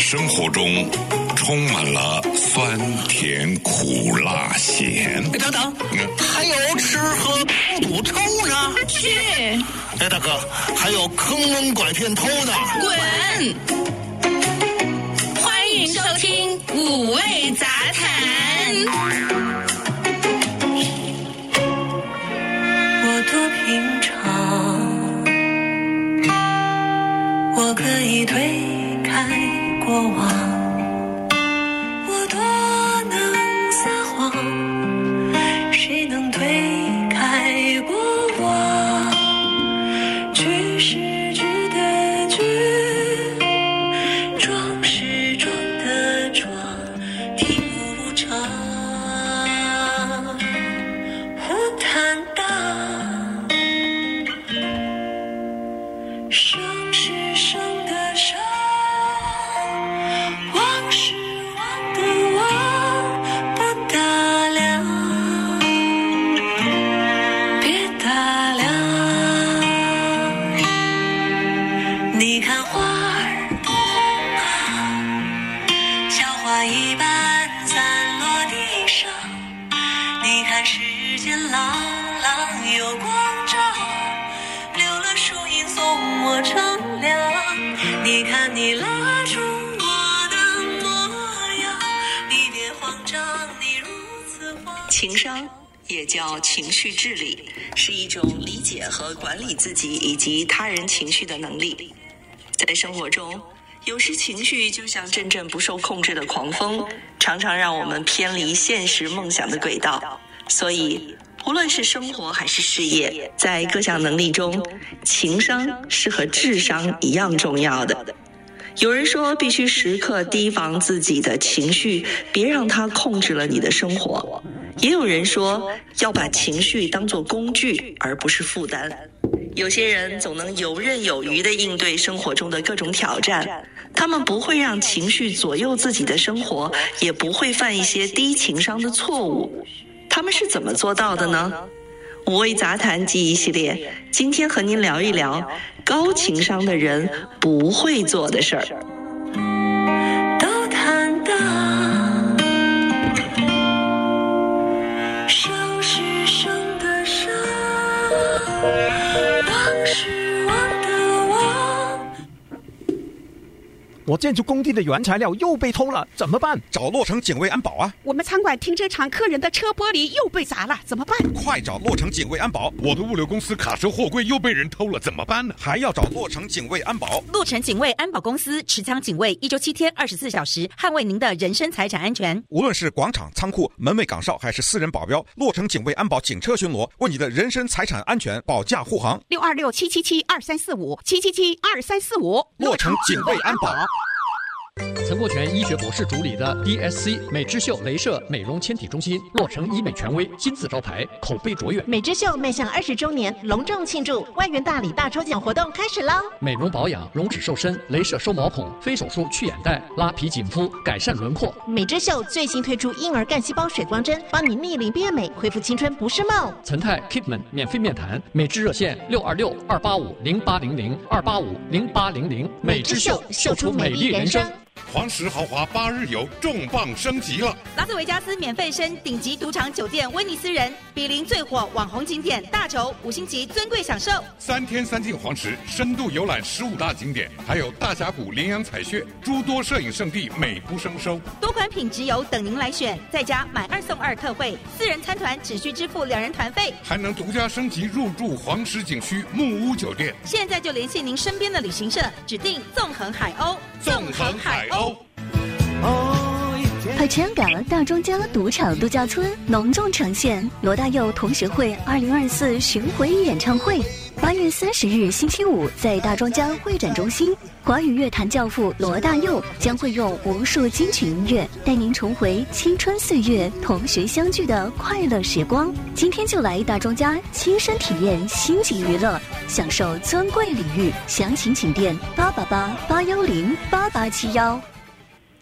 生活中充满了酸甜苦辣咸。 等等，还有吃喝赌抽呢。 去。 大哥，还有坑蒙拐骗偷呢。 滚！欢迎收听五味杂谈。 我多平常，我可以推开过往，我多能撒谎，谁能推开过往？句是句的句，装是装的装，听无常，我坦荡，生是生的生，忘是忘的忘，不打量，别打量。你看花儿不红啊，像花一般散落地上。你看世间朗朗有光照，留了树荫送我乘凉。你看你拉住我的模样，你别慌张，你如此慌。情商也叫情绪治理，是一种理解和管理自己以及他人情绪的能力。在生活中，有时情绪就像阵阵不受控制的狂风，常常让我们偏离现实梦想的轨道。所以无论是生活还是事业，在各项能力中，情商是和智商一样重要的。有人说必须时刻提防自己的情绪，别让它控制了你的生活。也有人说要把情绪当作工具，而不是负担。有些人总能游刃有余地应对生活中的各种挑战，他们不会让情绪左右自己的生活，也不会犯一些低情商的错误。他们是怎么做到的呢？五味杂谈记忆系列，今天和您聊一聊高情商的人不会做的事儿。都坦荡，生是生的生，忘是忘的忘。 我建筑工地的原材料又被偷了，怎么办？ 找洛城警卫安保啊！ 我们餐馆停车场客人的车玻璃又被砸了，怎么办？ 快找洛城警卫安保！ 我的物流公司卡车货柜又被人偷了，怎么办呢？ 还要找洛城警卫安保。 洛城警卫安保公司持枪警卫，1周7天24小时，捍卫您的人身财产安全。 无论是广场、仓库、门卫岗哨，还是私人保镖，洛城警卫安保警车巡逻，为你的人身财产安全保驾护航。 626-777-2345，777-2345。 洛城警卫安保。 陈国权医学博士主理的 DSC 美之秀雷射美容纤体中心，洛城医美权威，金字招牌，口碑卓越。 美之秀迈向20周年，隆重庆祝，万元大礼大抽奖活动开始喽！ 美容保养、溶脂瘦身、雷射收毛孔、非手术去眼袋、拉皮紧肤、改善轮廓。 美之秀最新推出婴儿干细胞水光针，帮你逆龄变美，恢复青春不是梦。 陈泰 Kitman 免费面谈，美之热线626-285-0850，285-0800。美之秀，秀出美丽人生。 黄石豪华8日游重磅升级了， 拉斯维加斯免费升顶级赌场酒店威尼斯人，比邻最火网红景点大轴5星级尊贵享受。 3天3进黄石，深度游览15大景点，还有大峡谷羚羊采穴，诸多摄影圣地美不胜收。 多款品质游等您来选，再加买2送2特惠，4人参团只需支付2人团费， 还能独家升级入住黄石景区木屋酒店。 现在就联系您身边的旅行社，指定纵横海鸥。 纵横海鸥。 海泉港大庄家赌场度假村隆重呈现罗大佑同学会2024巡回演唱会，8月30日星期五在大庄家会展中心，华语乐坛教父罗大佑将会用无数金曲音乐带您重回青春岁月、同学相聚的快乐时光。今天就来大庄家亲身体验星级娱乐，享受尊贵礼遇，详情请电888-810-8871。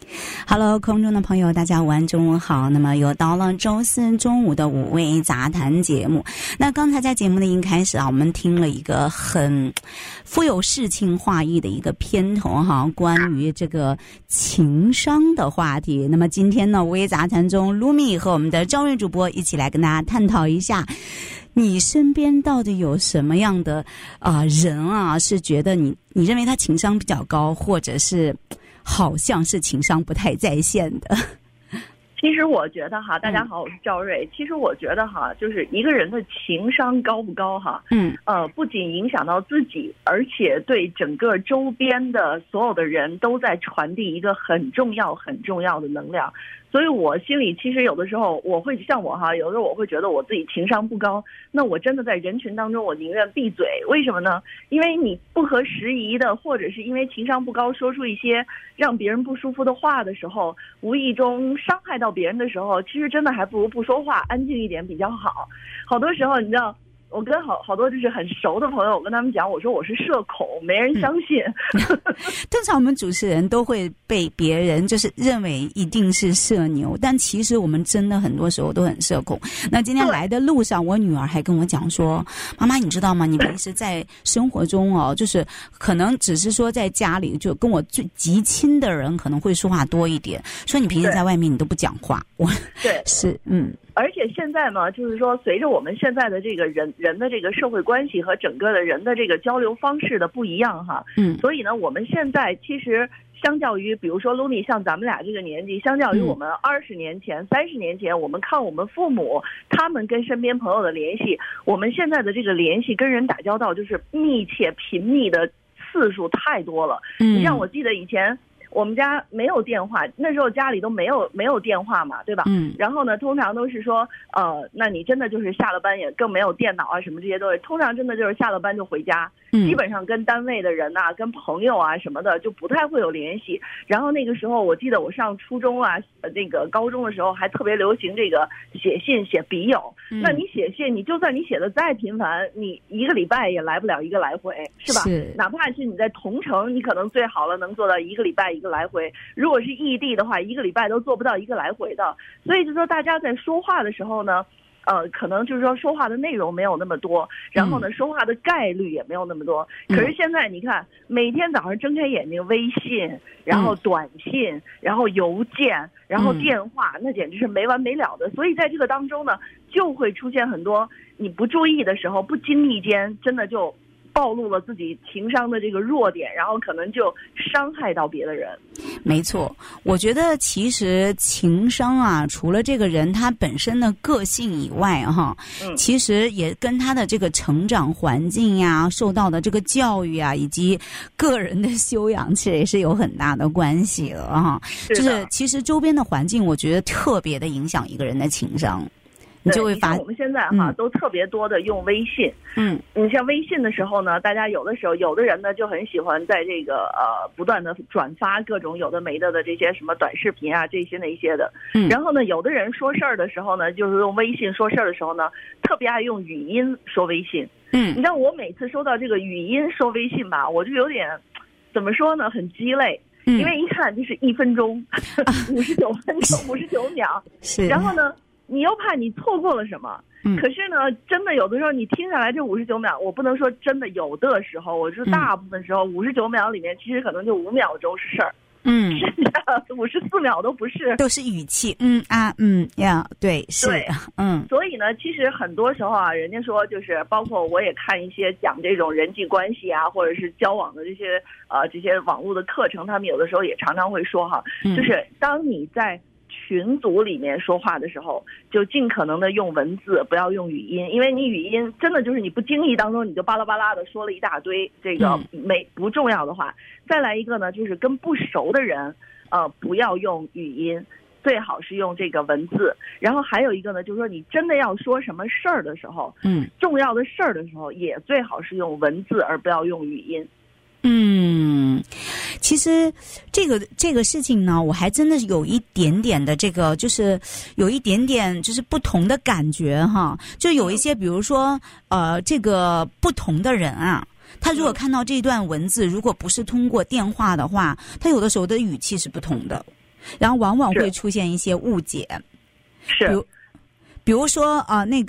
Hello， 空中的朋友，大家午安，中午好。那么又到了周四中午的五味杂谈节目。那刚才在节目的一开始啊，我们听了一个很富有诗情画意的一个片头哈，关于这个情商的话题。那么今天呢，五味杂谈中 Lumi 和我们的赵瑞主播一起来跟大家探讨一下，你身边到底有什么样的人啊，是觉得你认为他情商比较高，或者是好像是情商不太在线的？ 其实我觉得哈，大家好，我是赵瑞。其实我觉得哈，就是一个人的情商高不高哈，不仅影响到自己，而且对整个周边的所有的人都在传递一个很重要的能量。所以我心里其实有的时候我会像我哈，有的时候我会觉得我自己情商不高，那我真的在人群当中我宁愿闭嘴。为什么呢？因为你不合时宜的，或者是因为情商不高说出一些让别人不舒服的话的时候，无意中伤害到别人的时候，其实真的还不如不说话，安静一点比较好。好多时候你知道，我跟好多就是很熟的朋友，我跟他们讲，我说我是社恐，没人相信。 通常我们主持人都会被别人就是认为一定是社牛，但其实我们真的很多时候都很社恐。那今天来的路上，我女儿还跟我讲说，妈妈你知道吗，你平时在生活中哦，就是可能只是说在家里就跟我最极亲的人可能会说话多一点，说你平时在外面你都不讲话。我对是而且现在嘛，就是说随着我们现在的这个人的这个社会关系和整个的人的这个交流方式的不一样哈，所以呢，我们现在其实相较于比如说 Lumi 像咱们俩这个年纪，相较于我们20年前、30年前，我们看我们父母他们跟身边朋友的联系，我们现在的这个联系跟人打交道就是密切频密的次数太多了。你像我记得以前我们家没有电话，那时候家里都没有电话嘛，对吧？然后呢，通常都是说，那你真的就是下了班也更没有电脑啊什么这些东西，通常真的就是下了班就回家，基本上跟单位的人啊、跟朋友啊什么的就不太会有联系。然后那个时候，我记得我上初中啊，那个高中的时候还特别流行这个写信、写笔友。那你写信，你就算你写的再频繁，你一个礼拜也来不了一个来回，是吧？哪怕是你在同城，你可能最好了能做到一个礼拜一个来回，如果是异地的话，一个礼拜都做不到一个来回的。所以就说大家在说话的时候呢，可能就是说说话的内容没有那么多，然后呢说话的概率也没有那么多。可是现在你看，每天早上睁开眼睛，微信，然后短信，然后邮件，然后电话，那简直是没完没了的。所以在这个当中呢，就会出现很多你不注意的时候，不经意间真的就暴露了自己情商的这个弱点，然后可能就伤害到别的人。 没错，我觉得其实情商啊，除了这个人他本身的个性以外哈，其实也跟他的这个成长环境呀、受到的这个教育啊，以及个人的修养，其实也是有很大的关系的哈。就是其实周边的环境，我觉得特别的影响一个人的情商。你就会发现我们现在哈都特别多的用微信。你像微信的时候呢，大家有的时候有的人呢就很喜欢在这个不断的转发各种有的没的这些什么短视频啊这些那些的。然后呢，有的人说事儿的时候呢，就是用微信说事儿的时候呢，特别爱用语音说微信。你知道我每次收到这个语音说微信吧，我就有点怎么说呢，很鸡肋。因为一看就是1分钟59分钟59秒，然后呢你又怕你错过了什么，可是呢，真的有的时候你听下来这59秒，我不能说真的，有的时候，我说大部分时候59秒里面，其实可能就5秒钟是事儿，甚至54秒都不是， 都是语气，对，是， 所以呢，其实很多时候啊，人家说就是，包括我也看一些讲这种人际关系啊，或者是交往的这些网络的课程，他们有的时候也常常会说哈，就是当你在群组里面说话的时候，就尽可能的用文字，不要用语音，因为你语音真的就是你不经意当中你就巴拉巴拉的说了一大堆这个不重要的话。再来一个呢，就是跟不熟的人不要用语音，最好是用这个文字。然后还有一个呢，就是说你真的要说什么事儿的时候，重要的事儿的时候，也最好是用文字而不要用语音。 其实这个事情呢，我还真的有一点点的这个，就是有一点点就是不同的感觉哈。就有一些，比如说这个不同的人啊，他如果看到这段文字，如果不是通过电话的话，他有的时候的语气是不同的。 然后往往会出现一些误解。 是， 比如说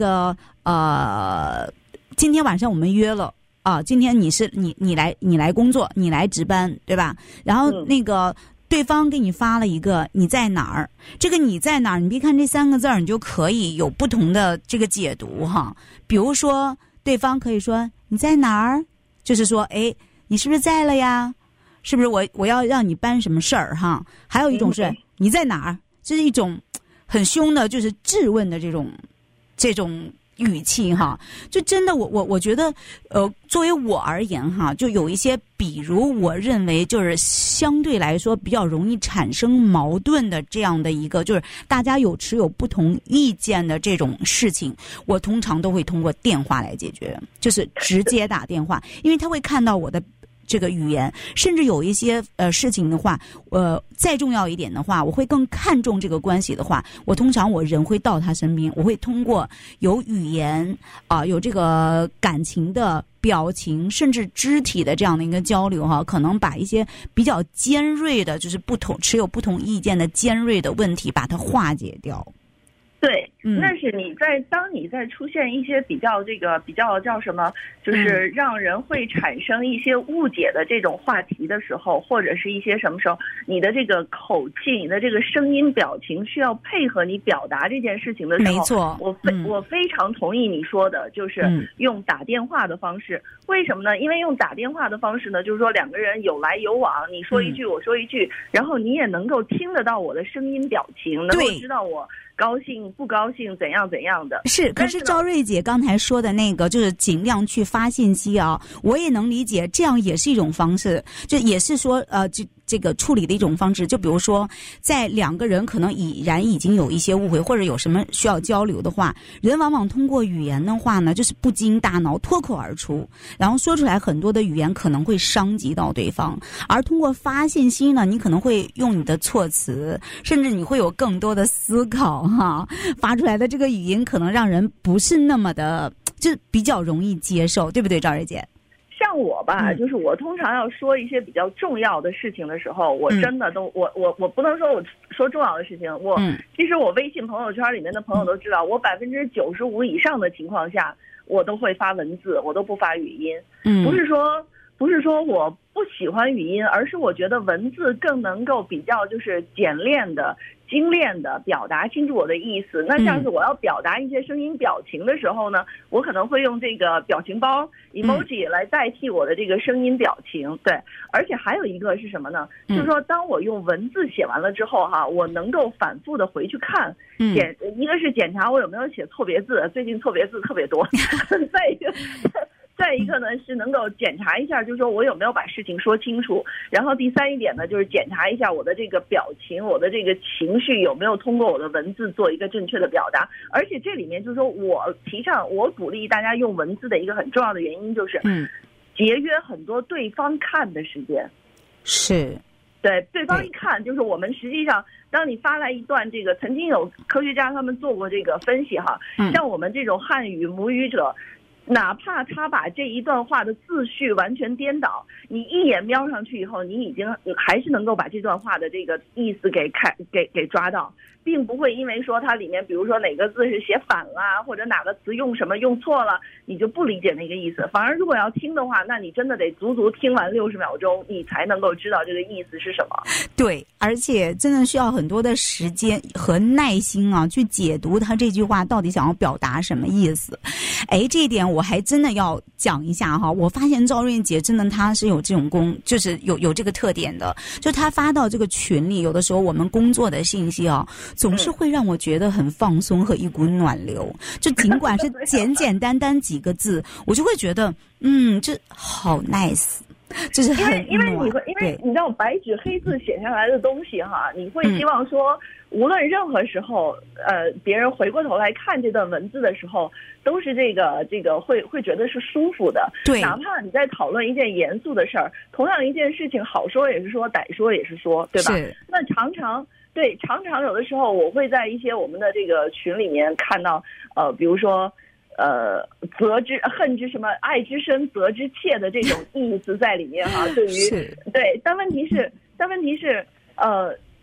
今天晚上我们约了今天你来工作，你来值班，对吧？然后那个对方给你发了一个你在哪儿，这个你在哪儿，你别看这3个字儿，你就可以有不同的这个解读哈。比如说对方可以说你在哪儿，就是说哎，你是不是在了呀？是不是我要让你办什么事儿哈？还有一种是你在哪儿，这是一种很凶的，就是质问的这种语气哈。就真的我觉得作为我而言哈，就有一些比如我认为就是相对来说比较容易产生矛盾的这样的一个，就是大家持有不同意见的这种事情，我通常都会通过电话来解决，就是直接打电话，因为他会看到我的这个语言，甚至有一些事情的话，再重要一点的话，我会更看重这个关系的话，我通常人会到他身边，我会通过有语言有这个感情的表情，甚至肢体的这样的一个交流哈，可能把一些比较尖锐的，就是持有不同意见的尖锐的问题，把它化解掉。 对，那是当你在出现一些比较叫什么，就是让人会产生一些误解的这种话题的时候，或者是一些什么时候，你的这个口气、你的这个声音表情需要配合你表达这件事情的时候， 没错， 我非常同意你说的，就是用打电话的方式。为什么呢？因为用打电话的方式呢，就是说两个人有来有往，你说一句我说一句，然后你也能够听得到我的声音表情，能够知道我高兴不高兴怎样的。是， 可是赵瑞姐刚才说的那个就是尽量去发信息我也能理解，这样也是一种方式，就也是说这个处理的一种方式。就比如说在两个人可能已经有一些误会，或者有什么需要交流的话，人往往通过语言的话呢，就是不经大脑脱口而出，然后说出来很多的语言可能会伤及到对方。而通过发信息呢，你可能会用你的措辞，甚至你会有更多的思考发出来的这个语音可能让人不是那么的，就比较容易接受，对不对，赵瑞姐？ 像我吧，就是我通常要说一些比较重要的事情的时候，我真的都我不能说我说重要的事情，其实我微信朋友圈里面的朋友都知道，我95%以上的情况下，我都会发文字，我都不发语音。不是说我不喜欢语音，而是我觉得文字更能够比较就是简练的、精炼的表达清楚我的意思。那像是我要表达一些声音表情的时候呢，我可能会用这个表情包 emoji 来代替我的这个声音表情。对，而且还有一个是什么呢？就是说当我用文字写完了之后我能够反复的回去看，一个是检查我有没有写错别字，最近错别字特别多，再一个呢是能够检查一下，就是说我有没有把事情说清楚。然后第三一点呢，就是检查一下我的这个表情，我的这个情绪有没有通过我的文字做一个正确的表达。而且这里面就是说我鼓励大家用文字的一个很重要的原因就是节约很多对方看的时间。 是， 对，对方一看，就是我们实际上当你发来一段这个，曾经有科学家他们做过这个分析像我们这种汉语母语者，哪怕他把这一段话的字序完全颠倒，你一眼瞄上去以后，你还是能够把这段话的这个意思给抓到，并不会因为说它里面比如说哪个字是写反了，或者哪个词用什么用错了，你就不理解那个意思。反而如果要听的话，那你真的得足足听完60秒钟，你才能够知道这个意思是什么。 对，而且真的需要很多的时间和耐心去解读他这句话到底想要表达什么意思。这一点我还真的要讲一下我发现赵瑞姐真的她是有这种就是有这个特点的，就她发到这个群里，有的时候我们工作的信息总是会让我觉得很放松和一股暖流，就尽管是简简单单几个字，我就会觉得这好 nice。就是因为你知道白纸黑字写下来的东西你会希望说无论任何时候别人回过头来看这段文字的时候，都是这个会觉得是舒服的。对，哪怕你在讨论一件严肃的事儿，同样一件事情好说也是说，歹说也是说，对吧？是。那常常有的时候我会在一些我们的这个群里面看到比如说责之恨之什么爱之深责之切的这种意思在里面对于对，但问题是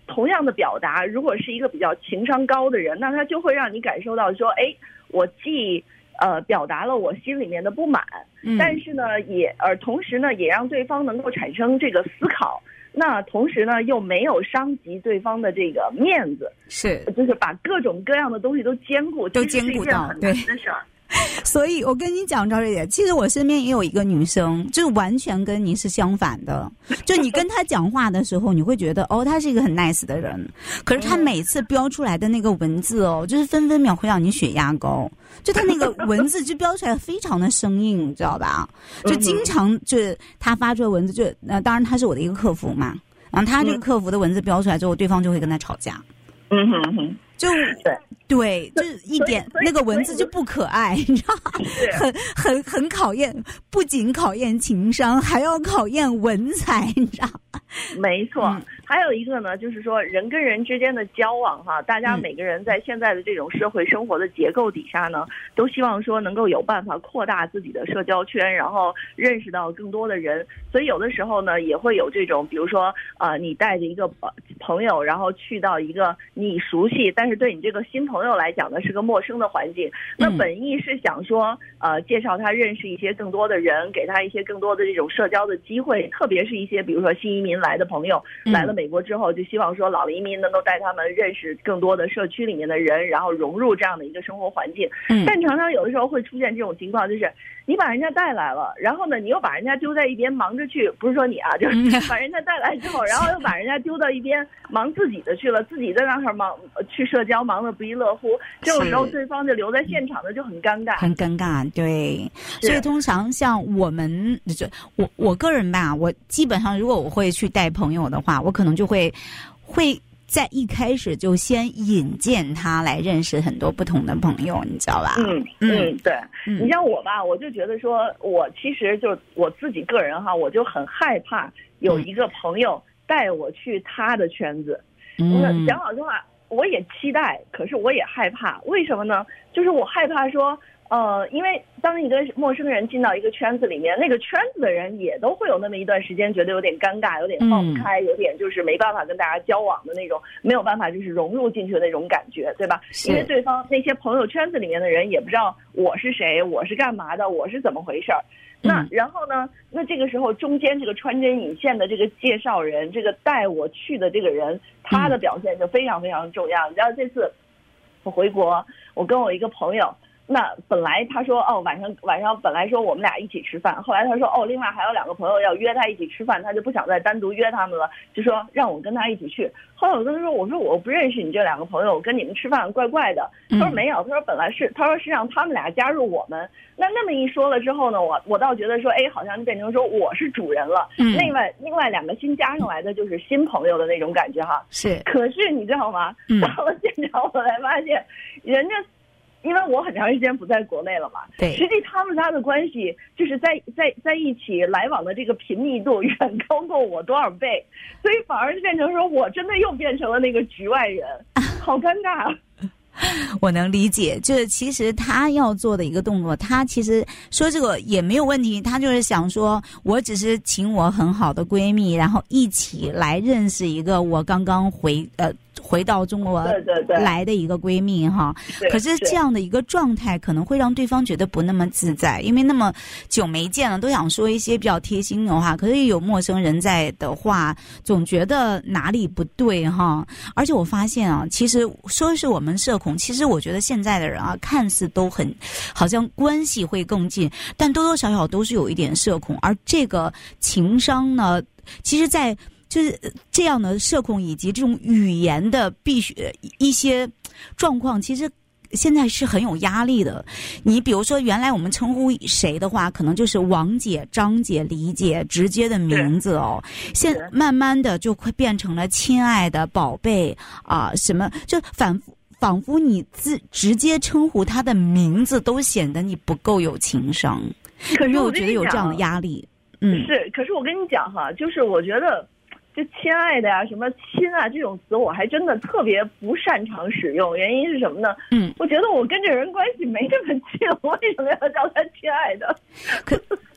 同样的表达，如果是一个比较情商高的人，那他就会让你感受到说，哎，我既表达了我心里面的不满，但是呢同时呢也让对方能够产生这个思考，那同时呢又没有伤及对方的这个面子， 是就是把各种各样的东西都兼顾到，对，的事儿。 所以我跟你讲赵瑞姐，其实我身边也有一个女生，就完全跟你是相反的。就你跟她讲话的时候，你会觉得哦，她是一个很 nice 的人，可是她每次标出来的那个文字哦，就是分分秒会让你血压高。就她那个文字就标出来非常的生硬，你知道吧？就经常就是她发出的文字就当然她是我的一个客服嘛，然后她这个客服的文字标出来之后，对方就会跟她吵架。就对，就是一点那个文字就不可爱，你知道吗？很考验，不仅考验情商，还要考验文采，你知道吗？ 没错。还有一个呢，就是说人跟人之间的交往哈，大家每个人在现在的这种社会生活的结构底下呢，都希望说能够有办法扩大自己的社交圈，然后认识到更多的人。所以有的时候呢，也会有这种，比如说你带着一个朋友，然后去到一个你熟悉，但是对你这个新朋友来讲呢是个陌生的环境。那本意是想说介绍他认识一些更多的人，给他一些更多的这种社交的机会，特别是一些比如说新移民来的朋友来了美国之后，就希望说老移民能够带他们认识更多的社区里面的人，然后融入这样的一个生活环境。但常常有的时候会出现这种情况，就是你把人家带来了，然后呢你又把人家丢在一边忙着去，不是说你啊，就是把人家带来之后，然后又把人家丢到一边忙自己的去了，自己在那儿忙去社交，忙得不亦乐乎。这种时候对方就留在现场的就很尴尬， 很尴尬。对，所以通常像我们我个人吧，我基本上如果我会去带朋友的话，我可能就会在一开始就先引荐他来认识很多不同的朋友，你知道吧？ 对。你像我吧，我就觉得说，我其实就我自己个人哈，我就很害怕有一个朋友带我去他的圈子。讲老实话，我也期待，可是我也害怕。为什么呢？就是我害怕说，因为当一个陌生人进到一个圈子里面，那个圈子的人也都会有那么一段时间觉得有点尴尬，有点放不开，有点就是没办法跟大家交往的那种，没有办法就是融入进去的那种感觉，对吧？因为对方那些朋友圈子里面的人也不知道我是谁，我是干嘛的，我是怎么回事儿。那然后呢？那这个时候中间这个穿针引线的这个介绍人，这个带我去的这个人，他的表现就非常非常重要。你知道这次我回国，我跟我一个朋友。那本来他说晚上本来说我们俩一起吃饭，后来他说另外还有2个朋友要约他一起吃饭，他就不想再单独约他们了，就说让我跟他一起去。后来我跟他说，我说我不认识你这2个朋友，我跟你们吃饭怪怪的。他说没有，他说本来是，他说是让他们俩加入我们。那么一说了之后呢，我倒觉得说，好像变成说我是主人了。另外2个新加上来的就是新朋友的那种感觉哈。是。可是你知道吗？到了现场我才发现，人家。因为我很长时间不在国内了嘛，对，实际他们家的关系就是在一起来往的这个频密度远高过我多少倍，所以反而变成说我真的又变成了那个局外人，好尴尬。 我能理解，就是其实他要做的一个动作，他其实说这个也没有问题，他就是想说我只是请我很好的闺蜜，然后一起来认识一个我刚刚回到中国来的一个闺蜜哈。可是这样的一个状态可能会让对方觉得不那么自在，因为那么久没见了，都想说一些比较贴心的话，可是有陌生人在的话，总觉得哪里不对哈。而且我发现啊，其实说是我们社恐，其实我觉得现在的人啊，看似都很好像关系会更近，但多多少少都是有一点社恐。而这个情商呢，其实在就是这样的社恐以及这种语言的必须一些状况，其实现在是很有压力的。你比如说原来我们称呼谁的话，可能就是王姐、张姐、李姐直接的名字哦，现慢慢的就会变成了亲爱的、宝贝啊、什么，就仿佛你直接称呼他的名字都显得你不够有情商。可是我觉得有这样的压力。 是，可是我跟你讲哈，就是我觉得就亲爱的呀、什么亲啊这种词，我还真的特别不擅长使用。原因是什么呢？我觉得我跟这人关系没这么近，我为什么要叫他亲爱的？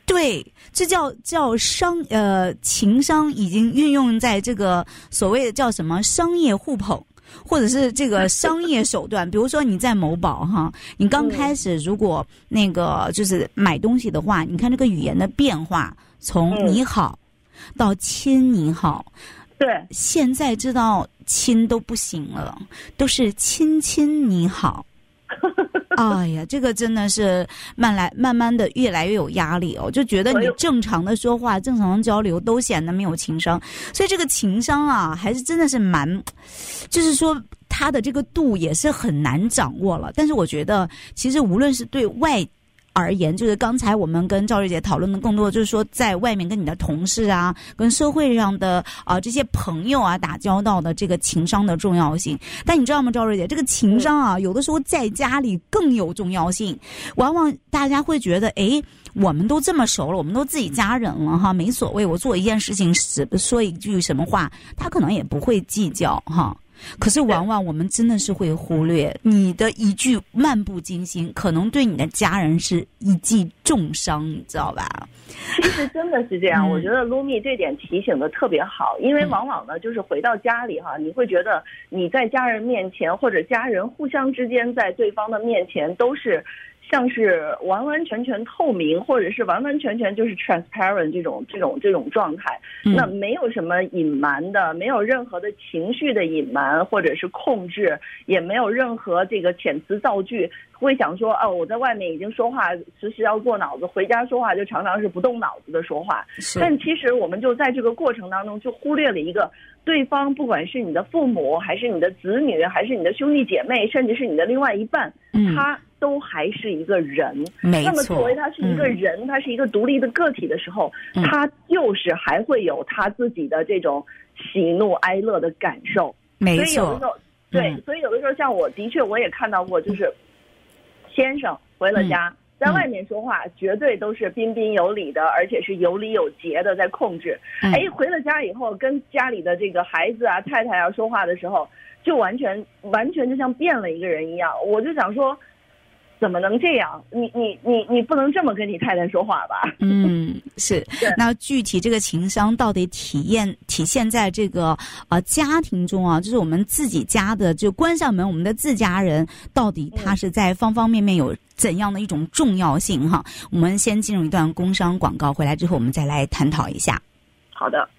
对，这叫情商已经运用在这个所谓的叫什么商业互捧，或者是这个商业手段。比如说你在某宝哈，你刚开始如果那个就是买东西的话，你看这个语言的变化，从你好到亲你好， 对， 现在知道亲都不行了，都是亲亲你好。哎呀，这个真的是慢慢的越来越有压力哦，就觉得你正常的说话、正常的交流都显得没有情商，所以这个情商啊，还是真的是就是说它的这个度也是很难掌握了。但是我觉得，其实无论是对外而言，就是刚才我们跟赵瑞姐讨论的更多，就是说在外面跟你的同事啊，跟社会上的这些朋友啊打交道的这个情商的重要性。但你知道吗，赵瑞姐，这个情商啊，有的时候在家里更有重要性。往往大家会觉得，我们都这么熟了，我们都自己家人了哈，没所谓，我做一件事情说一句什么话，他可能也不会计较哈。可是往往我们真的是会忽略，你的一句漫不经心，可能对你的家人是一记重伤，你知道吧？ 其实真的是这样，我觉得卢米这点提醒的特别好，因为往往呢，就是回到家里哈，你会觉得你在家人面前或者家人互相之间在对方的面前都是像是完完全全透明，或者是完完全全就是 transparent 这种状态，那没有什么隐瞒的，没有任何的情绪的隐瞒或者是控制，也没有任何这个遣词造句会想说我在外面已经说话时时要过脑子，回家说话就常常是不动脑子的说话。但其实我们就在这个过程当中就忽略了一个，对方不管是你的父母还是你的子女还是你的兄弟姐妹，甚至是你的另外一半，他都还是一个人。 没错。 那么作为他是一个人，他是一个独立的个体的时候，他就是还会有他自己的这种喜怒哀乐的感受。 没错。 所以有的时候，所以有的时候像我的确我也看到过，就是先生回了家，在外面说话绝对都是彬彬有礼的，而且是有理有节的在控制。回了家以后跟家里的这个孩子啊、太太啊说话的时候，就完全就像变了一个人一样。我就想说，怎么能这样？你不能这么跟你太太说话吧？ 是。那具体这个情商到底体现在这个家庭中啊，就是我们自己家的，就关上门，我们的自家人到底他是在方方面面有怎样的一种重要性哈？我们先进入一段工商广告，回来之后我们再来探讨一下。 好的。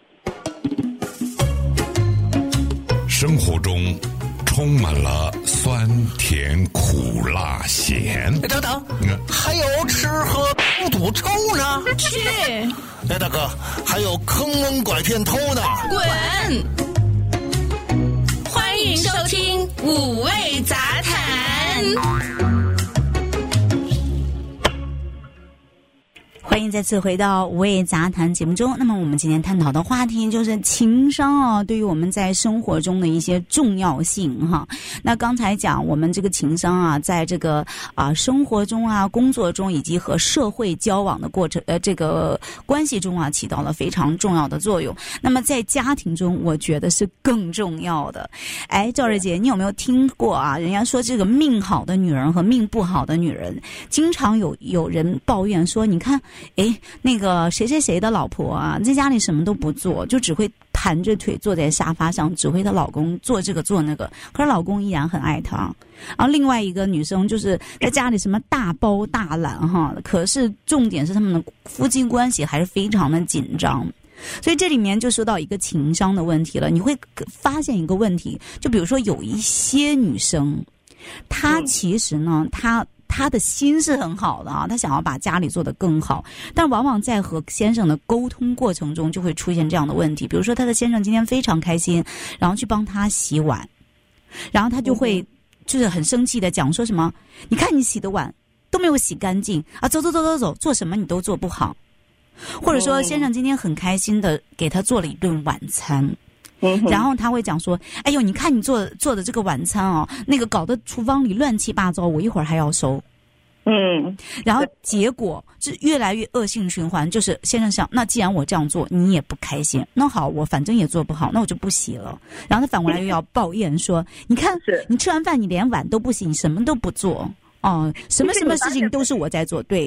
生活中充满了酸甜苦辣咸。 等等，还有吃喝赌抽呢。 去。 大哥，还有坑蒙拐骗偷呢。 滚！欢迎收听五味杂谈。 欢迎再次回到五味杂谈节目中。那么我们今天探讨的话题就是情商啊，对于我们在生活中的一些重要性哈。那刚才讲我们这个情商啊，在这个生活中啊、工作中以及和社会交往的过程这个关系中啊，起到了非常重要的作用。那么在家庭中，我觉得是更重要的。赵瑞姐，你有没有听过啊？人家说这个命好的女人和命不好的女人，经常有人抱怨说，你看。那个谁谁谁的老婆啊，在家里什么都不做，就只会盘着腿坐在沙发上，指挥她老公做这个做那个，可是老公依然很爱她。然后另外一个女生就是在家里什么大包大揽哈，可是重点是他们的夫妻关系还是非常的紧张。所以这里面就说到一个情商的问题了。你会发现一个问题，就比如说有一些女生，她其实呢，她的心是很好的啊，她想要把家里做得更好，但往往在和先生的沟通过程中就会出现这样的问题。比如说她的先生今天非常开心，然后去帮她洗碗，然后她就会就是很生气的讲说什么，你看你洗的碗都没有洗干净啊，走，做什么你都做不好。或者说先生今天很开心的给她做了一顿晚餐，然后他会讲说，哎呦，你看你做的这个晚餐哦，那个搞得厨房里乱七八糟，我一会儿还要收。然后结果是越来越恶性循环，就是先生想，那既然我这样做你也不开心，那好，我反正也做不好，那我就不洗了。然后他反过来又要抱怨说，你看你吃完饭你连碗都不洗，你什么都不做哦，什么事情都是我在做。对，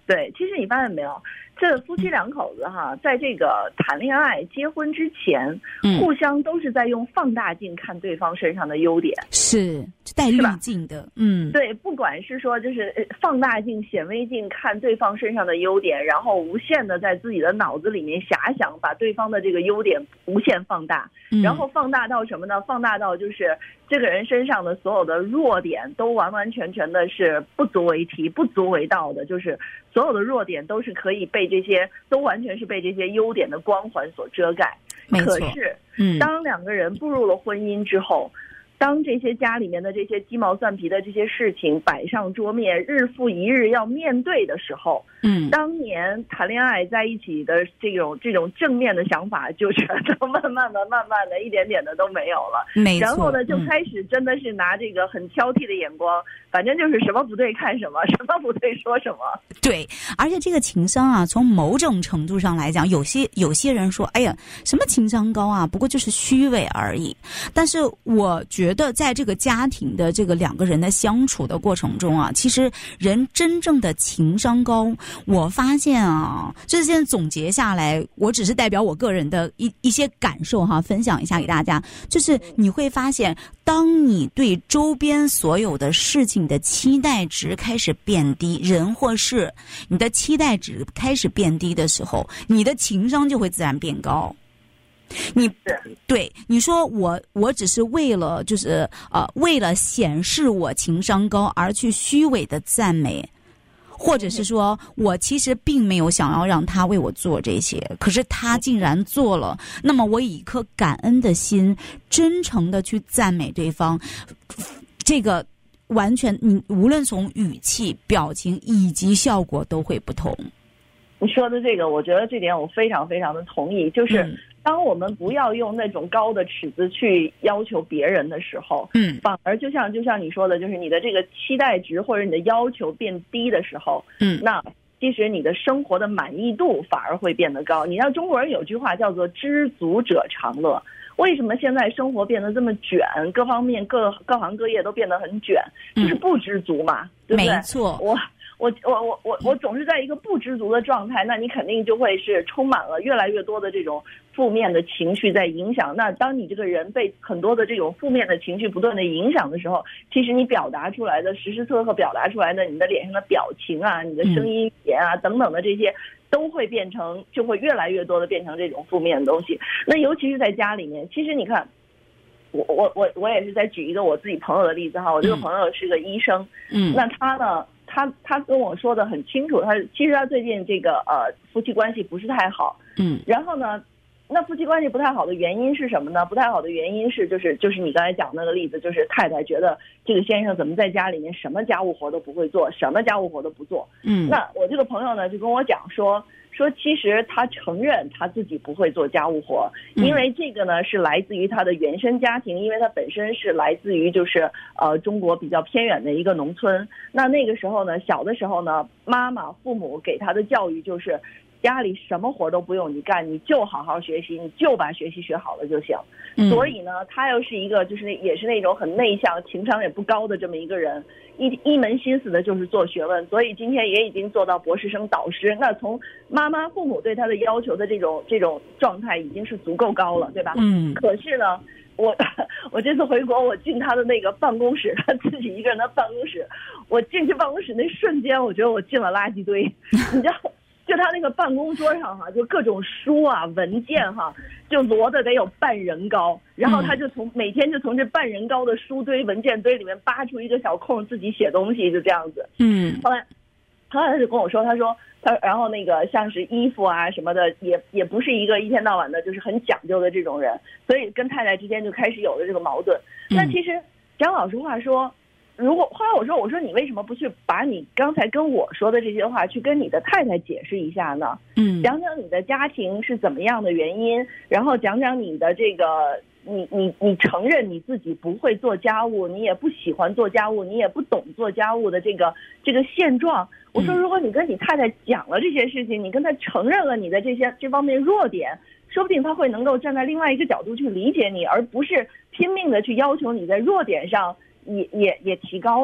对，其实你发现没有，这夫妻两口子哈，在这个谈恋爱、结婚之前，互相都是在用放大镜看对方身上的优点， 是带滤镜的， 对，不管是说就是放大镜、显微镜看对方身上的优点，然后无限的在自己的脑子里面遐想，把对方的这个优点无限放大，然后放大到什么呢？放大到就是这个人身上的所有的弱点都完完全全的是不足为提、不足为道的，就是所有的弱点都是可以被这些，都完全是被这些优点的光环所遮盖。可是，当两个人步入了婚姻之后，当这些家里面的这些鸡毛蒜皮的这些事情摆上桌面，日复一日要面对的时候，当年谈恋爱在一起的这种正面的想法就全都慢慢的一点点的都没有了。 没错。 然后呢，就开始真的是拿这个很挑剔的眼光，反正就是什么不对看什么，什么不对说什么。 对，而且这个情商啊，从某种程度上来讲，有些人说，哎呀，什么情商高啊，不过就是虚伪而已。但是我觉得在这个家庭的这个两个人的相处的过程中啊，其实人真正的情商高，我发现啊，这现在总结下来，我只是代表我个人的一些感受哈，分享一下给大家。就是你会发现，当你对周边所有的事情的期待值开始变低，人或事你的期待值开始变低的时候，你的情商就会自然变高。对你说我只是为了为了显示我情商高而去虚伪的赞美，或者是说我其实并没有想要让他为我做这些，可是他竟然做了，那么我以一颗感恩的心真诚的去赞美对方，这个完全你无论从语气、表情以及效果都会不同。 你说的这个，我觉得这点我非常非常的同意，就是当我们不要用那种高的尺子去要求别人的时候，反而就像你说的，就是你的这个期待值或者你的要求变低的时候，那其实你的生活的满意度反而会变得高。你知道中国人有句话叫做知足者常乐，为什么现在生活变得这么卷，各方面各行各业都变得很卷，就是不知足嘛，对不对？ 没错。 我总是在一个不知足的状态，那你肯定就会是充满了越来越多的这种负面的情绪在影响。那当你这个人被很多的这种负面的情绪不断的影响的时候，其实你表达出来的时时刻刻表达出来的你的脸上的表情啊，你的声音语言啊等等的这些都会变成，就会越来越多的变成这种负面的东西。那尤其是在家里面，其实你看我也是在举一个我自己朋友的例子哈，我这个朋友是个医生，那他呢他跟我说的很清楚，其实他最近这个夫妻关系不是太好，然后呢，那夫妻关系不太好的原因是什么呢？不太好的原因是就是你刚才讲那个例子，就是太太觉得这个先生怎么在家里面什么家务活都不会做，什么家务活都不做，那我这个朋友呢就跟我讲说其实他承认他自己不会做家务活，因为这个呢是来自于他的原生家庭，因为他本身是来自于就是中国比较偏远的一个农村。那个时候呢，小的时候呢，父母给他的教育就是家里什么活都不用你干，你就好好学习，你就把学习学好了就行。所以呢，他又是一个就是也是那种很内向、情商也不高的这么一个人，一门心思的就是做学问，所以今天也已经做到博士生导师。那从父母对他的要求的这种状态已经是足够高了，对吧？可是呢，我这次回国，我进他的那个办公室，他自己一个人的办公室，我进去办公室那瞬间，我觉得我进了垃圾堆，你知道。就他那个办公桌上哈，就各种书啊、文件哈，就摞的得有半人高。然后他就每天就从这半人高的书堆、文件堆里面扒出一个小空，自己写东西，就这样子。后来他就跟我说，然后那个像是衣服啊什么的，也不是一个一天到晚的就是很讲究的这种人，所以跟太太之间就开始有了这个矛盾。那其实讲老实话说。后来我说你为什么不去把你刚才跟我说的这些话去跟你的太太解释一下呢？讲讲你的家庭是怎么样的原因，然后讲讲你的这个你承认你自己不会做家务，你也不喜欢做家务，你也不懂做家务的这个现状。我说如果你跟你太太讲了这些事情，你跟她承认了你的这方面弱点，说不定她会能够站在另外一个角度去理解你，而不是拼命的去要求你在弱点上也提高呢。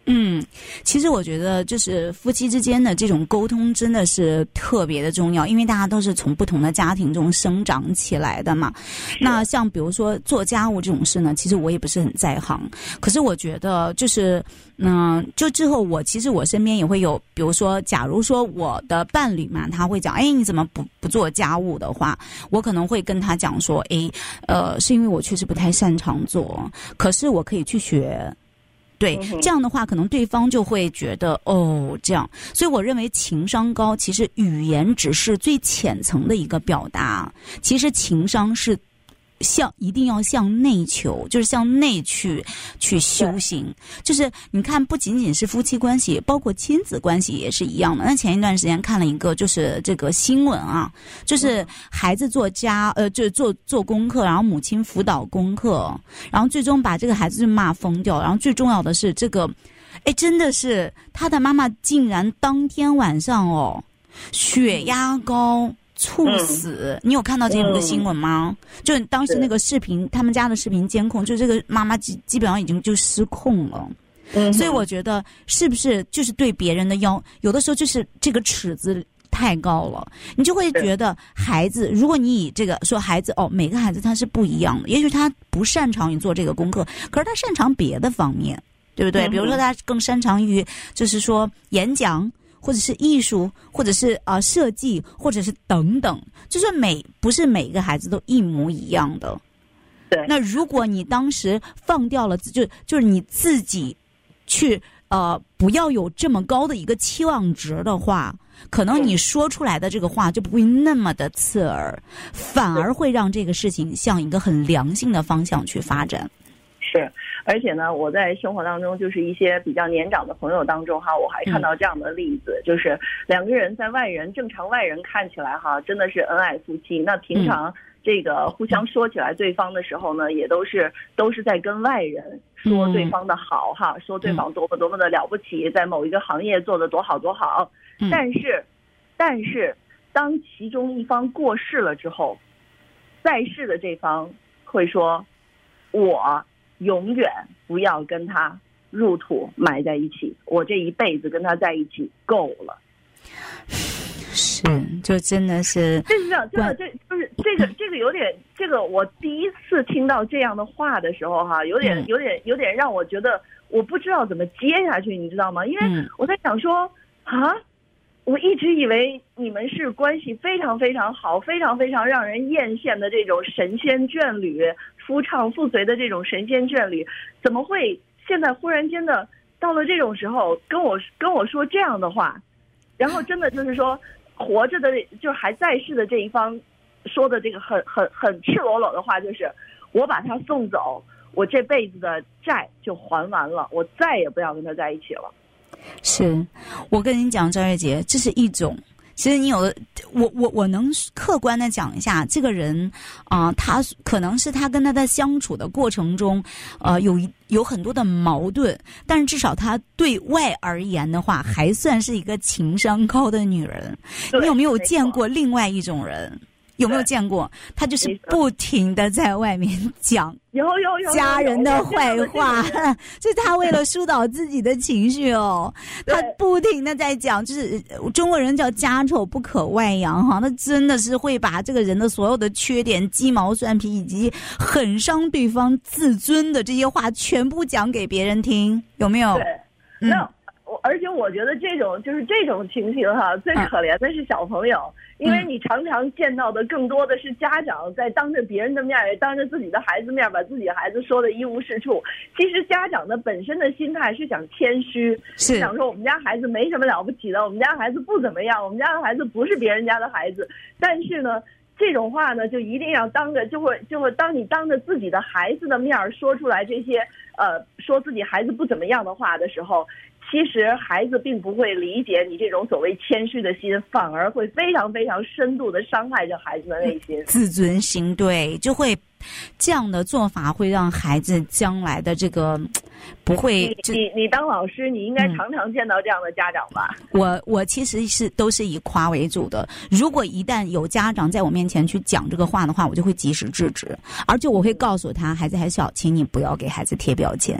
其实我觉得就是夫妻之间的这种沟通真的是特别的重要，因为大家都是从不同的家庭中生长起来的嘛。那像比如说做家务这种事呢，其实我也不是很在行，可是我觉得就是就之后其实我身边也会有，比如说假如说我的伴侣嘛，他会讲你怎么不做家务的话，我可能会跟他讲说是因为我确实不太擅长做，可是我可以去学。对，这样的话可能对方就会觉得这样，所以我认为情商高，其实语言只是最浅层的一个表达，其实情商是一定要向内求，就是向内去修行。就是你看，不仅仅是夫妻关系，包括亲子关系也是一样的。那前一段时间看了一个就是这个新闻啊，就是孩子就是做功课，然后母亲辅导功课，然后最终把这个孩子就骂疯掉。然后最重要的是这个，真的是他的妈妈竟然当天晚上血压高。猝死，你有看到这样的新闻吗？就当时那个视频，他们家的视频监控，就这个妈妈基本上已经就失控了。所以我觉得是不是就是对别人的有的时候就是这个尺子太高了，你就会觉得孩子，如果你以这个说孩子每个孩子他是不一样的，也许他不擅长于做这个功课，可是他擅长别的方面，对不对？比如说他更擅长于就是说演讲。或者是艺术，或者是设计，或者是等等，就是不是每个孩子都一模一样的。 对。 那如果你当时放掉了，就是你自己去不要有这么高的一个期望值的话，可能你说出来的这个话就不会那么的刺耳，反而会让这个事情向一个很良性的方向去发展。 是，而且呢，我在生活当中，就是一些比较年长的朋友当中我还看到这样的例子，就是两个人在正常外人看起来真的是恩爱夫妻，那平常这个互相说起来对方的时候呢，也都是在跟外人说对方的好说对方多么多么的了不起，在某一个行业做得多好多好。但是当其中一方过世了之后，在世的这方会说，我永远不要跟他入土埋在一起，我这一辈子跟他在一起够了。 是，就真的是， 这个有点，这个我第一次听到这样的话的时候有点让我觉得我不知道怎么接下去，你知道吗？因为我在想说我一直以为你们是关系非常非常好，非常非常让人艳羡的这种神仙眷侣，夫唱妇随的这种神仙眷侣，怎么会现在忽然间的到了这种时候跟我说这样的话？然后真的就是说，活着的就还在世的这一方说的这个很赤裸裸的话，就是我把他送走，我这辈子的债就还完了，我再也不要跟他在一起了。 是，我跟你讲，赵月姐，这是一种。其实你有的，我能客观的讲一下，这个人他可能是他跟他的相处的过程中，有很多的矛盾，但是至少他对外而言的话，还算是一个情商高的女人。你有没有见过另外一种人？有没有见过？他就是不停的在外面讲有家人的坏话，是他为了疏导自己的情绪他不停的在讲，就是中国人叫家丑不可外扬他真的是会把这个人的所有的缺点、鸡毛蒜皮以及很伤对方自尊的这些话全部讲给别人听，有没有？ 对，而且我觉得这种情形最可怜的是小朋友，因为你常常见到的更多的是家长在当着别人的面，也当着自己的孩子面，把自己的孩子说的一无是处。其实家长的本身的心态是想谦虚，是想说我们家孩子没什么了不起的，我们家孩子不怎么样，我们家的孩子不是别人家的孩子。但是呢，这种话呢，就一定要就会当你当着自己的孩子的面说出来这些说自己孩子不怎么样的话的时候，其实孩子并不会理解你这种所谓谦虚的心，反而会非常非常深度的伤害着孩子的内心， 自尊心。对，就会这样的做法会让孩子将来的这个不会。 你当老师，你应该常常见到这样的家长吧？ 我其实都是以夸为主的。如果一旦有家长在我面前去讲这个话的话，我就会及时制止，而且我会告诉他，孩子还小，请你不要给孩子贴标签。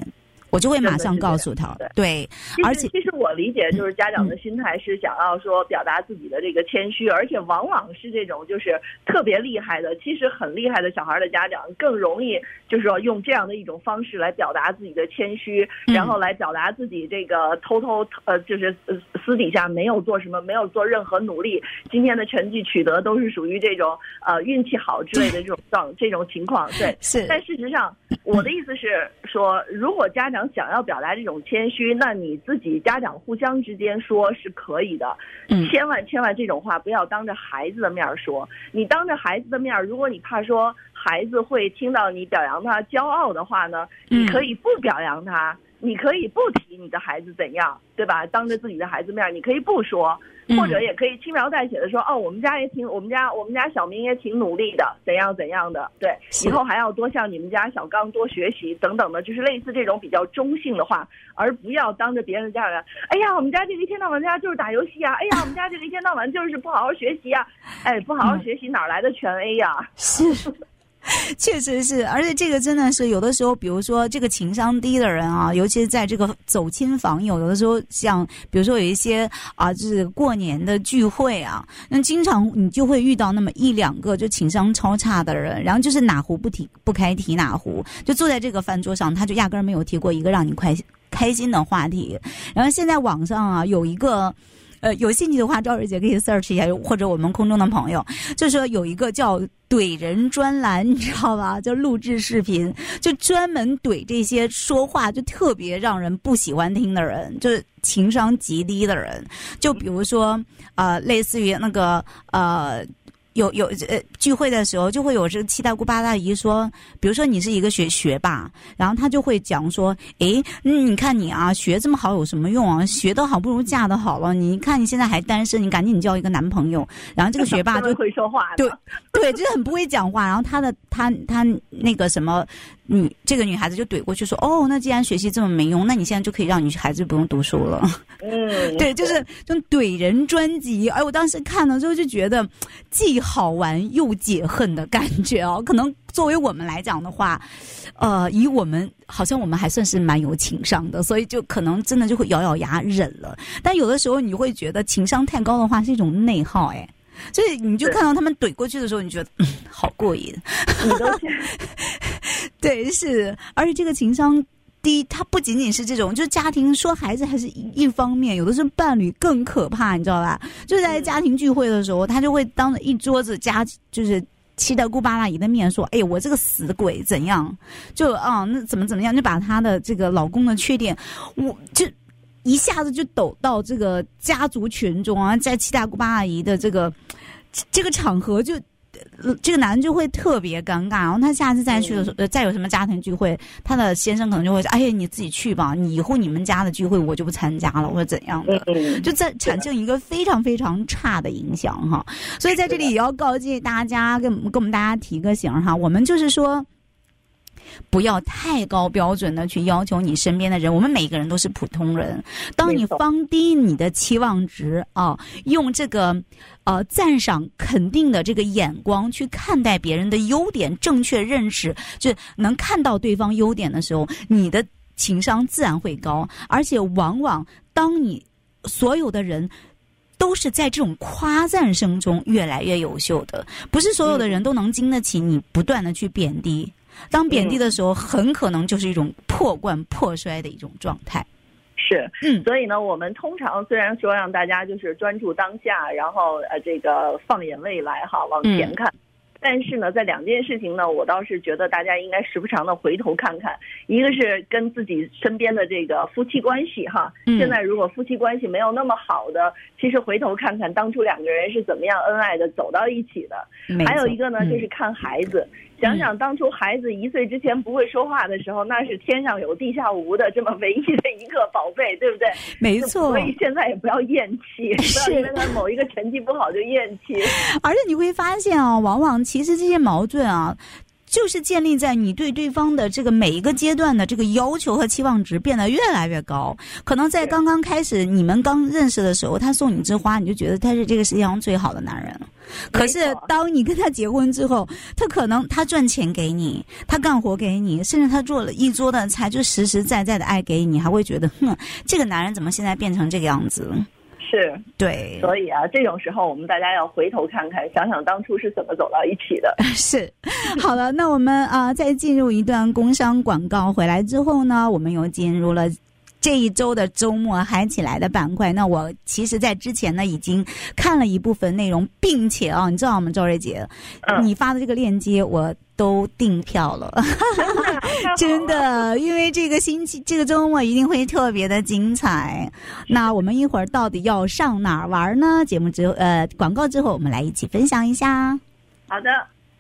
我就会马上告诉他。对，而且其实我理解，就是家长的心态是想要说表达自己的这个谦虚，而且往往是这种就是特别厉害的，其实很厉害的小孩的家长更容易就是说用这样的一种方式来表达自己的谦虚，然后来表达自己这个就是私底下没有做什么，没有做任何努力，今天的成绩取得都是属于这种运气好之类的这种情况。对，是。但事实上，我的意思是说，如果家长想要表达这种谦虚，那你自己家长互相之间说是可以的，千万这种话不要当着孩子的面说。你当着孩子的面，如果你怕说孩子会听到你表扬他骄傲的话呢，你可以不表扬他，你可以不提你的孩子怎样，对吧？当着自己的孩子面，你可以不说，或者也可以轻描淡写的说，我们家小明也挺努力的，怎样的，对，以后还要多向你们家小刚多学习等等的，就是类似这种比较中性的话，而不要当着别人的家人，哎呀，我们家这个一天到晚家就是打游戏啊，哎呀，我们家这个一天到晚就是不好好学习啊，不好好学习哪来的全 A 呀？是。 确实是，而且这个真的是有的时候，比如说这个情商低的人啊，尤其是在这个走亲访友，有的时候像比如说有一些就是过年的聚会啊，那经常你就会遇到那么一两个就情商超差的人，然后就是哪壶不开提哪壶，就坐在这个饭桌上，他就压根儿没有提过一个让你开心的话题。然后现在网上啊有一个。有兴趣的话，赵瑞姐可以 search 一下，或者我们空中的朋友，就是说有一个叫怼人专栏，你知道吧？就录制视频，就专门怼这些说话就特别让人不喜欢听的人，就是情商极低的人。就比如说类似于那个有聚会的时候，就会有这个七大姑八大姨说，比如说你是一个学霸，然后他就会讲说，你看你啊，学这么好有什么用啊？学得好不如嫁得好了。你看你现在还单身，你赶紧交一个男朋友。然后这个学霸就会说话的，对，就是很不会讲话。然后他那个什么这个女孩子就怼过去说，那既然学习这么没用，那你现在就可以让女孩子不用读书了。对，就是这种怼人专辑。我当时看了之后就觉得既好玩又解恨的感觉哦。可能作为我们来讲的话，以我们好像我们还算是蛮有情商的，所以就可能真的就会咬咬牙忍了。但有的时候你会觉得情商太高的话是一种内耗，所以你就看到他们怼过去的时候，你觉得好过瘾。对，是，而且这个情商低，它不仅仅是这种，就是家庭说孩子还是一方面，有的是伴侣更可怕，你知道吧？就是在家庭聚会的时候，他就会当着一桌子就是七大姑八大姨的面说，我这个死鬼怎样？就那怎么样？就把他的这个老公的缺点，我就一下子就抖到这个家族群中啊，在七大姑八大姨的这个场合就。这个男人就会特别尴尬，然后他下次再去的时候，再有什么家庭聚会，他的先生可能就会说：“你自己去吧，你以后你们家的聚会我就不参加了，或者怎样的，就在产生一个非常非常差的影响哈。”所以在这里也要告诫大家，跟我们大家提个醒哈，我们就是说。不要太高标准的去要求你身边的人，我们每个人都是普通人。当你放低你的期望值用这个赞赏肯定的这个眼光去看待别人的优点，正确认识，就能看到对方优点的时候，你的情商自然会高。而且往往当你所有的人都是在这种夸赞声中越来越优秀的，不是所有的人都能经得起你不断的去贬低。当贬低的时候，很可能就是一种破罐破摔的一种状态。 是，所以呢，我们通常虽然说让大家就是专注当下，然后这个放眼未来哈，往前看。但是呢，在两件事情呢，我倒是觉得大家应该时不常的回头看看。一个是跟自己身边的这个夫妻关系哈，现在如果夫妻关系没有那么好的，其实回头看看当初两个人是怎么样恩爱的走到一起的。还有一个呢，就是看孩子。想想当初孩子1岁之前不会说话的时候，那是天上有地下无的这么唯一的一个宝贝，对不对？ 没错。 所以现在也不要厌弃，不要因为他某一个成绩不好就厌弃。 而且你会发现往往其实这些矛盾就是建立在你对对方的这个每一个阶段的这个要求和期望值变得越来越高。可能在刚刚开始你们刚认识的时候，他送你枝花，你就觉得他是这个世界上最好的男人。可是当你跟他结婚之后，他可能他赚钱给你，他干活给你，甚至他做了一桌的菜，就实实在在的爱给你，还会觉得这个男人怎么现在变成这个样子。 是， 对， 所以啊，这种时候我们大家要回头看看，想想当初是怎么走到一起的。 是，好了，那我们再进入一段工商广告，回来之后呢，我们又进入了这一周的周末嗨起来的板块。那我其实在之前呢已经看了一部分内容，并且你知道吗，赵瑞姐，你发的这个链接我都订票了真的，因为这个周末一定会特别的精彩。那我们一会儿到底要上哪儿玩呢？节目之后广告之后我们来一起分享一下。 好的。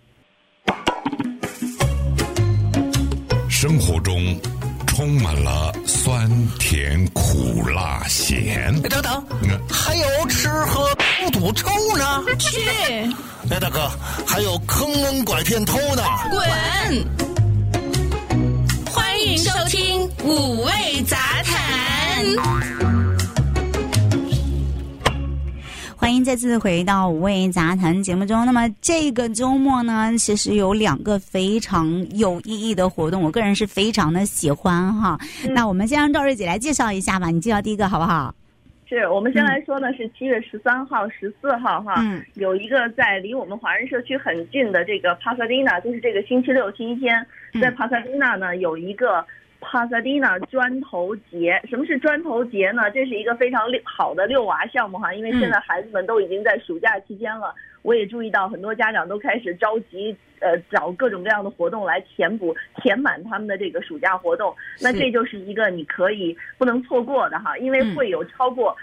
生活中充满了酸甜苦辣咸。 等等，还有吃喝嫖赌抽呢。 去。 大哥，还有坑蒙拐骗偷呢。 滚！欢迎收听五味杂谈。 欢迎再次回到五味杂谈节目中。那么这个周末呢，其实有2个非常有意义的活动，我个人是非常的喜欢哈。那我们先让赵瑞姐来介绍一下吧，你介绍第一个好不好？ 是，我们先来说呢，是7月13号、14号哈，有一个在离我们华人社区很近的这个帕萨迪纳，就是这个星期六、星期天，在帕萨迪纳呢有一个帕萨迪纳砖头节。什么是砖头节呢？这是一个非常好的遛娃项目哈，因为现在孩子们都已经在暑假期间了，我也注意到很多家长都开始着急找各种各样的活动来填满他们的这个暑假活动。那这就是一个你可以不能错过的哈，因为会有超过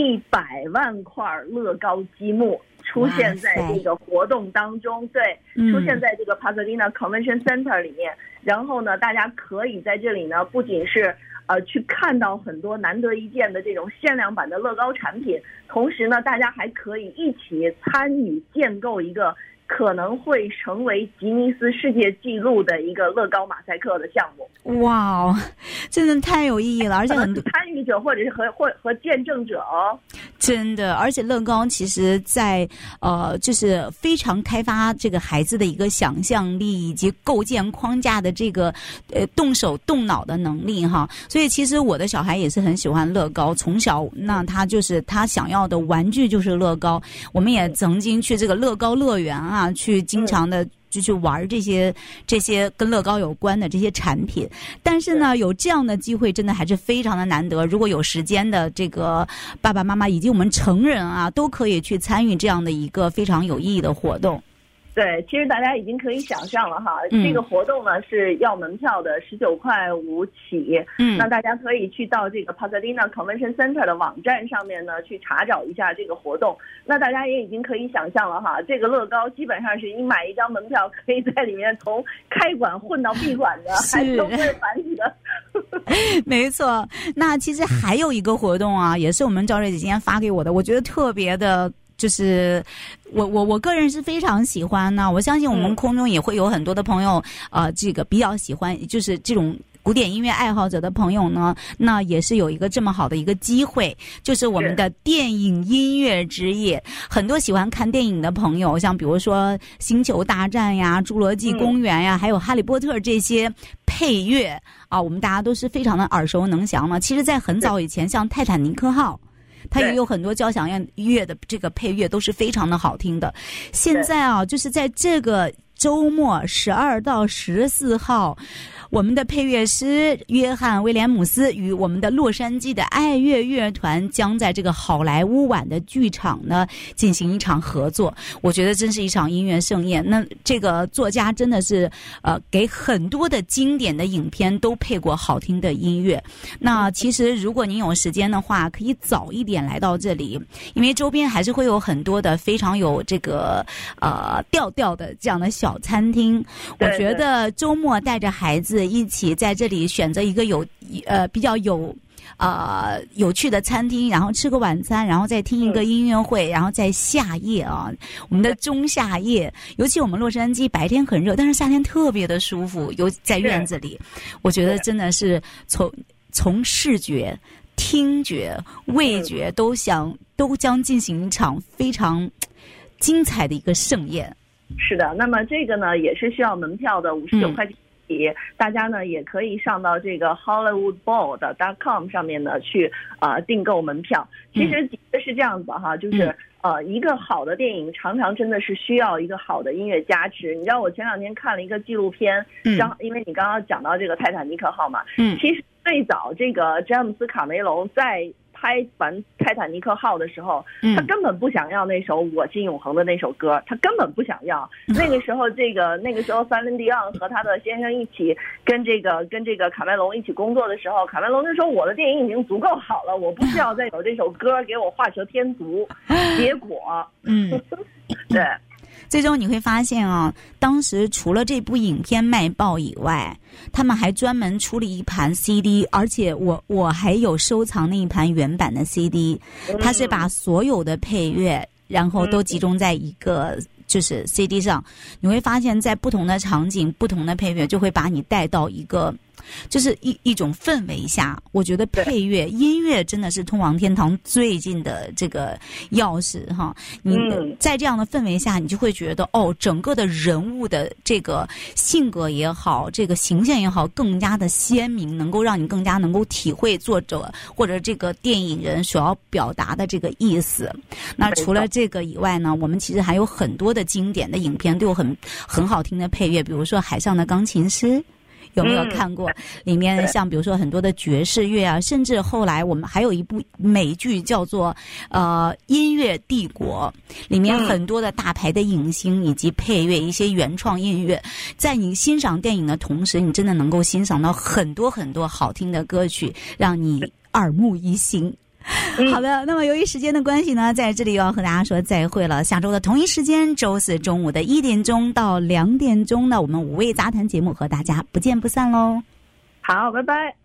100万块乐高积木出现在这个活动当中。对，出现在这个 Pasadena Convention Center 里面。然后呢，大家可以在这里呢，不仅是去看到很多难得一见的这种限量版的乐高产品，同时呢，大家还可以一起参与建构一个可能会成为吉尼斯世界纪录的一个乐高马赛克的项目。 哇，真的太有意义了，而且很多参与者或者是和见证者哦。 真的，而且乐高其实在就是非常开发这个孩子的一个想象力以及构建框架的这个动手动脑的能力哈。所以其实我的小孩也是很喜欢乐高，从小那他就是他想要的玩具就是乐高。我们也曾经去这个乐高乐园啊，去经常的就去玩这些跟乐高有关的这些产品。但是呢，有这样的机会真的还是非常的难得。如果有时间的这个爸爸妈妈以及我们成人啊，都可以去参与这样的一个非常有意义的活动。 对，其实大家已经可以想象了哈，这个活动呢是要门票的，19.5起。那大家可以去到这个 Pasadena Convention Center 的网站上面呢去查找一下这个活动。那大家也已经可以想象了哈，这个乐高基本上是你买一张门票，可以在里面从开馆混到闭馆的，还都不会烦你的。 没错。那其实还有一个活动啊，也是我们赵瑞姐今天发给我的，我觉得特别的。就是我个人是非常喜欢呢，我相信我们空中也会有很多的朋友这个比较喜欢就是这种古典音乐爱好者的朋友呢，那也是有一个这么好的一个机会，就是我们的电影音乐之夜。很多喜欢看电影的朋友，像比如说星球大战呀、侏罗纪公园呀，还有哈利波特这些配乐啊，我们大家都是非常的耳熟能详了。其实在很早以前，像泰坦尼克号它也有很多交响乐的这个配乐都是非常的好听的。现在啊，就是在这个周末12到14号，我们的配乐师约翰·威廉姆斯与我们的洛杉矶的爱乐乐团将在这个好莱坞晚的剧场呢进行一场合作。我觉得真是一场音乐盛宴。那这个作家真的是给很多的经典的影片都配过好听的音乐。那其实如果您有时间的话，可以早一点来到这里，因为周边还是会有很多的非常有这个调调的这样的小餐厅。我觉得周末带着孩子一起在这里选择一个比较有有趣的餐厅，然后吃个晚餐，然后再听一个音乐会，然后再夏夜啊，我们的中夏夜，尤其我们洛杉矶白天很热，但是夏天特别的舒服，有在院子里，我觉得真的是从视觉、听觉、味觉都将进行一场非常精彩的一个盛宴。 是的，那么这个呢也是需要门票的，59块钱。大家呢也可以上到这个 hollywoodbowl.com 上面呢去订购门票。其实是这样子哈，就是一个好的电影常常真的是需要一个好的音乐加持。你知道我前2天看了一个纪录片，因为你刚刚讲到这个泰坦尼克号嘛，其实最早这个詹姆斯卡梅隆在拍完泰坦尼克号的时候，他根本不想要那首我心永恒的那首歌，他根本不想要。那个时候塞琳迪昂和他的先生一起跟这个卡梅隆一起工作的时候，卡梅隆就说我的电影已经足够好了，我不需要再有这首歌给我画蛇添足。结果对， 最终你会发现啊，当时除了这部影片卖爆以外，他们还专门出了一盘 CD， 而且我还有收藏那一盘原版的 CD， 它是把所有的配乐然后都集中在一个就是 CD 上，你会发现在不同的场景不同的配乐就会把你带到一个就是一种氛围下。我觉得配乐音乐真的是通往天堂最近的这个钥匙哈。你在这样的氛围下，你就会觉得整个的人物的这个性格也好，这个形象也好，更加的鲜明，能够让你更加能够体会作者或者这个电影人所要表达的这个意思。那除了这个以外呢，我们其实还有很多的经典的影片都有很好听的配乐，比如说《海上的钢琴师》。有没有看过？里面像比如说很多的爵士乐啊，甚至后来我们还有一部美剧叫做音乐帝国，里面很多的大牌的影星以及配乐一些原创音乐，在你欣赏电影的同时，你真的能够欣赏到很多很多好听的歌曲，让你耳目一新。好的，那么由于时间的关系呢，在这里要和大家说再会了。下周的同一时间，周4中午的1点钟到2点钟呢，我们五味杂谈节目和大家不见不散喽。 好，拜拜。